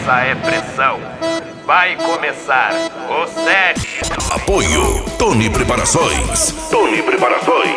Essa é pressão. Vai começar o set. Apoio Tony Preparações. Tony Preparações.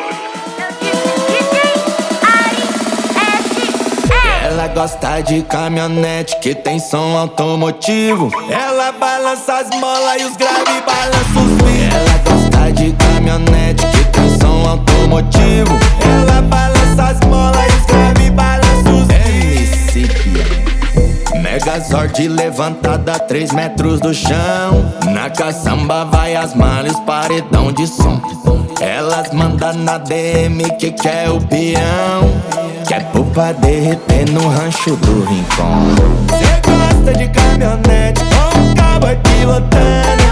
Ela gosta de caminhonete que tem som automotivo. Ela balança as molas e os graves balançam os vidros. Ela gosta de caminhonete que tem som automotivo. Ela balança as molas e os graves balançam os vidros. Megazord levantada a 3 metros do chão. Na caçamba vai as malas, paredão de som. Elas mandam na DM que quer o peão. Quer pupa derreter no rancho do Rincon. Cê gosta de caminhonete com um cowboy pilotando.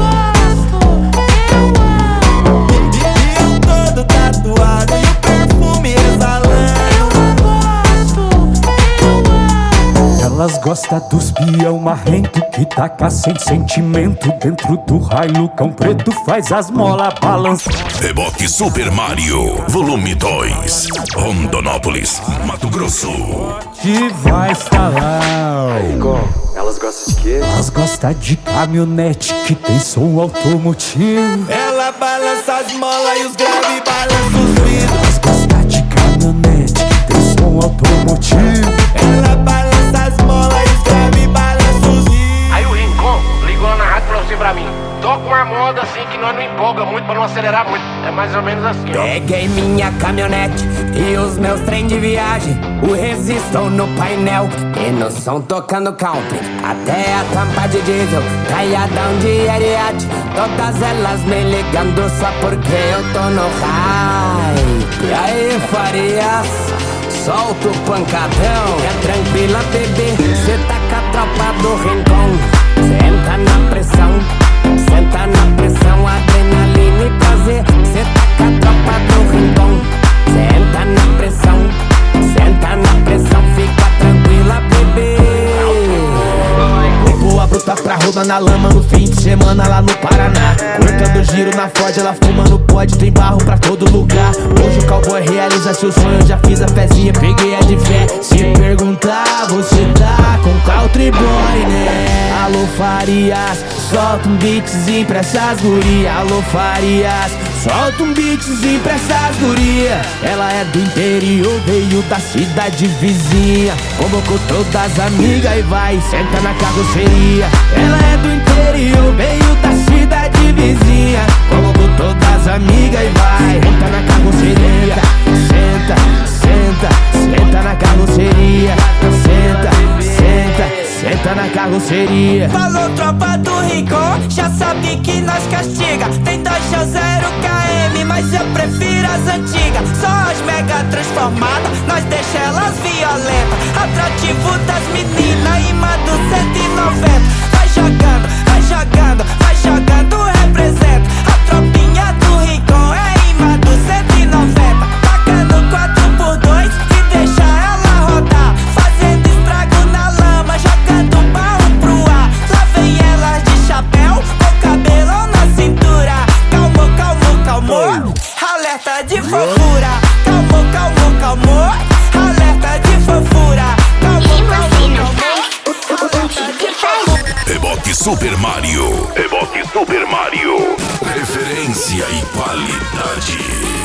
E eu todo tatuado e o perfume exalando. Elas gostam dos peão marrento que taca sem sentimento. Dentro do raio, cão preto faz as molas balançar. Reboque Super Mario, volume 2. Rondonópolis, Mato Grosso. Que vai estalar. Elas gostam de quê? Elas gostam de caminhonete que tem som automotivo. Ela balança as molas e os graves balançam os vidros. Elas gostam de caminhonete que tem som automotivo. Ela balança as molas e os graves balançam os vidros. Aí o Rincon ligou na rádio e falou assim pra mim: toca uma moda assim que nós não empolga muito pra não acelerar muito. É mais ou menos assim, ó. Peguei minha caminhonete e os meus trem de viagem, o resistor no painel e no som tocando country. Até a tampa de diesel, caiadão de Ariete. Todas elas me ligando só porque eu tô no high. E aí, Farias, solta o pancadão. É tranquila, bebê, cê tá com a tropa do Rincon. Senta na pressão, senta na pressão, adrenalina e prazer. Cê tá com a tropa do Rincon. Senta na pressão, senta na pressão, fica tranquila, bebê. Levou a bruta pra roda na lama no fim de semana lá no Paraná. Cortando giro na Ford, ela fumando pod, tem barro pra todo lugar. Hoje o cowboy realiza seu sonho, já fiz a fezinha, peguei a de fé. Se perguntar, você tá com country boy, né? Alô Farias, solta um beatzinho pra essas gurias. Alô Farias, solta um beatzinho pra essas gurias. Ela é do interior, veio da cidade vizinha. Convocou todas as amigas e vai, senta na carroceria. Ela é do interior, veio da cidade vizinha. Convocou todas as amigas e vai, senta na carroceria. Senta, senta, senta na carroceria. Senta, senta, senta na carroceria. Falou tropa do Rincon, já sabe que nós castiga. Tem 2.0 km, mas eu prefiro as antigas. Só as mega transformadas, nós deixa elas violentas. Atrativo das meninas, imã do 190. Vai jogando, vai jogando, vai jogando, representa. A tropinha do Rincon é imã do 190. Tacando 4x2 e deixa ela rodar. Fazendo estrago na lama, jogando barro pro ar. Lá vem elas de chapéu, com cabelão na cintura. Calmou, calmou, calmou, alerta de fofura. Calmou, calmou, calmou, alerta de fofura. Calmou, calmou, calmou, alerta de fofura. Reboque Super Mario. Reboque Super Mario. Referência e qualidade.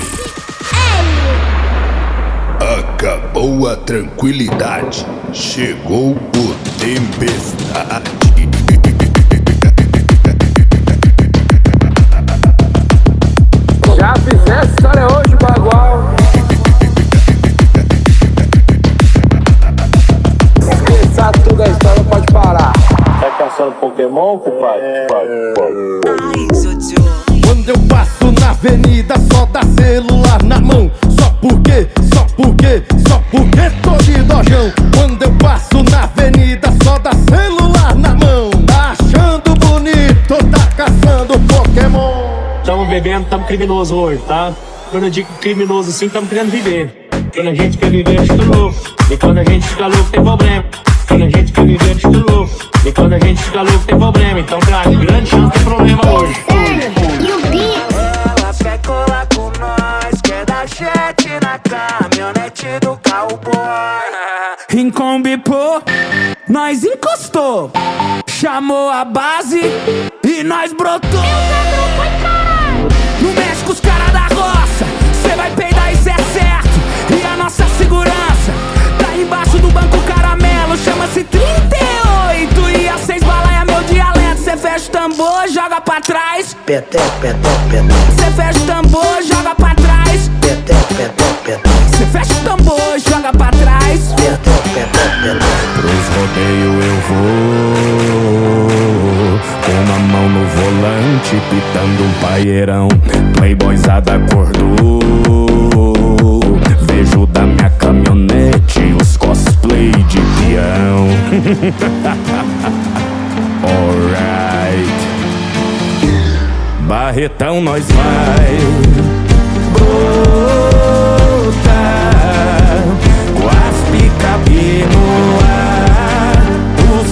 Acabou a tranquilidade, chegou o tempestade. Já fizesse história hoje, bagual. Esqueça tudo a história, pode parar. Tá caçando Pokémon, compadre? Quando eu passo na avenida, só dá celular na mão. Só porque tô de dojão. Quando eu passo na avenida, só dá celular na mão. Tá achando bonito, tá caçando Pokémon. Tamo bebendo, tamo criminoso hoje, tá? Quando eu digo criminoso assim, tamo querendo viver. Quando a gente quer viver, a gente tá louco. E quando a gente fica louco, tem problema. Quando a gente quer viver, a gente tá louco. E quando a gente fica louco, tem problema. Então, cara, grande chance tem problema hoje. Ela quer colar com nós, quer dar chat na caminhonete do cowboy. Rincon bipou, nós encostou. Chamou a base e nós brotou. Não mexe com os caras da roça, cê vai peidar, isso é certo. E a nossa segurança tá embaixo do banco caramelo. Chama-se 38 e a 6 bala é meu dialeto. Cê fecha o tambor, joga pra trás. Peteco, peteco, peteco. Cê fecha o tambor, joga pra trás. Peteco, peteco, peteco. Cê fecha o tambor, joga pra trás. Peteco, peteco, peteco. Pros rodeios eu vou, com uma mão no volante, pitando um paieirão. Playboyzada acordou, vejo da minha caminhonete os cosplay de peão. Alright, Barretão nós vai brotar, com as picape no ar, os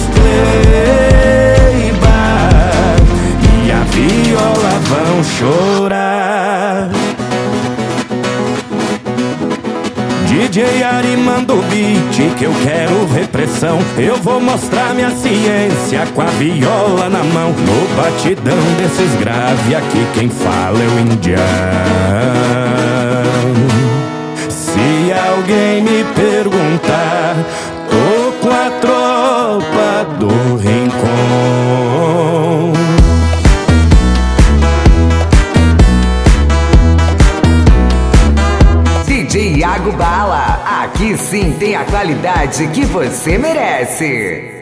playbar e a viola vão chorar. DJ Ari manda o beat que eu quero ver pressão. Eu vou mostrar minha ciência com a viola na mão. No batidão desses grave aqui quem fala é o indiano. Se alguém me perguntar, tô com a tropa do Rincon. DJ Iago Bala, aqui sim tem a qualidade que você merece.